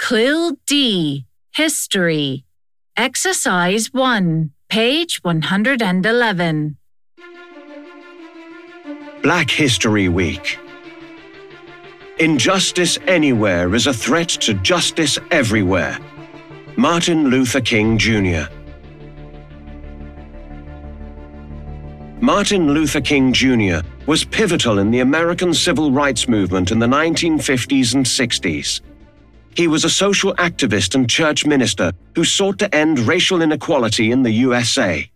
Clue D. History. Exercise 1, page 111. Black History Week. Injustice anywhere is a threat to justice everywhere. Martin Luther King, Jr. Martin Luther King, Jr. was pivotal in the American civil rights movement in the 1950s and 60s. He was a social activist and church minister who sought to end racial inequality in the USA.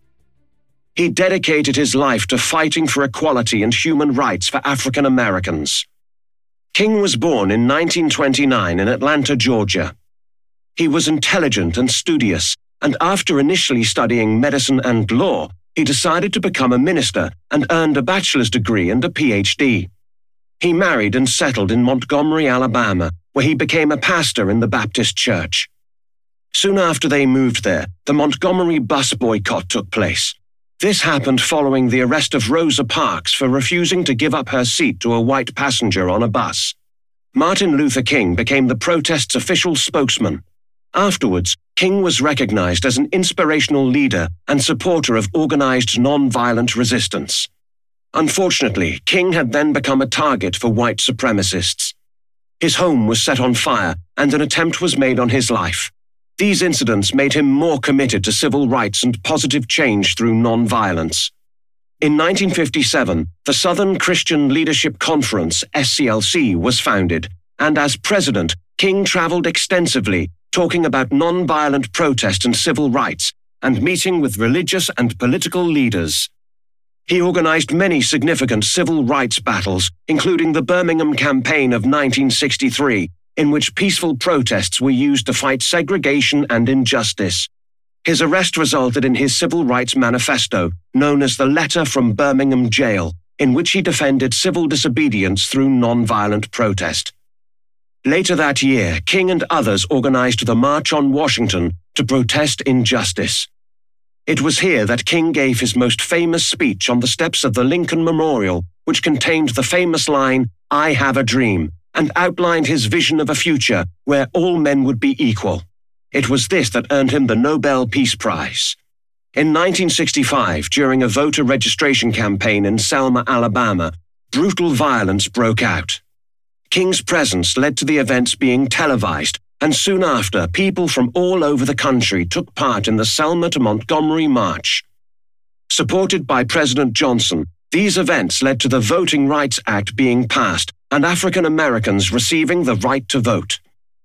He dedicated his life to fighting for equality and human rights for African Americans. King was born in 1929 in Atlanta, Georgia. He was intelligent and studious, and after initially studying medicine and law, he decided to become a minister and earned a bachelor's degree and a PhD. He married and settled in Montgomery, Alabama, where he became a pastor in the Baptist church. Soon after they moved there, the Montgomery bus boycott took place. This happened following the arrest of Rosa Parks for refusing to give up her seat to a white passenger on a bus. Martin Luther King became the protest's official spokesman. Afterwards, King was recognized as an inspirational leader and supporter of organized nonviolent resistance. Unfortunately, King had then become a target for white supremacists. His home was set on fire and an attempt was made on his life. These incidents made him more committed to civil rights and positive change through nonviolence. In 1957, the Southern Christian Leadership Conference, SCLC, was founded, and as president, King traveled extensively, talking about nonviolent protest and civil rights, and meeting with religious and political leaders. He organized many significant civil rights battles, including the Birmingham Campaign of 1963, in which peaceful protests were used to fight segregation and injustice. His arrest resulted in his Civil Rights Manifesto, known as the Letter from Birmingham Jail, in which he defended civil disobedience through nonviolent protest. Later that year, King and others organized the March on Washington to protest injustice. It was here that King gave his most famous speech on the steps of the Lincoln Memorial, which contained the famous line, "I have a dream," and outlined his vision of a future where all men would be equal. It was this that earned him the Nobel Peace Prize. In 1965, during a voter registration campaign in Selma, Alabama, brutal violence broke out. King's presence led to the events being televised, and soon after, people from all over the country took part in the Selma to Montgomery March. Supported by President Johnson, these events led to the Voting Rights Act being passed and African Americans receiving the right to vote.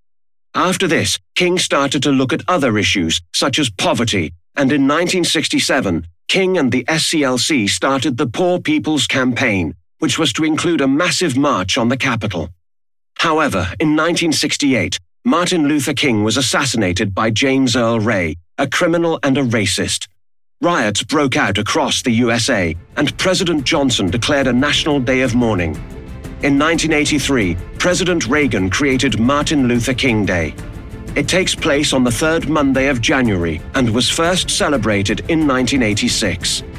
After this, King started to look at other issues, such as poverty, and in 1967, King and the SCLC started the Poor People's Campaign, which was to include a massive march on the Capitol. However, in 1968, Martin Luther King was assassinated by James Earl Ray, a criminal and a racist. Riots broke out across the USA, and President Johnson declared a national day of mourning. In 1983, President Reagan created Martin Luther King Day. It takes place on the third Monday of January and was first celebrated in 1986.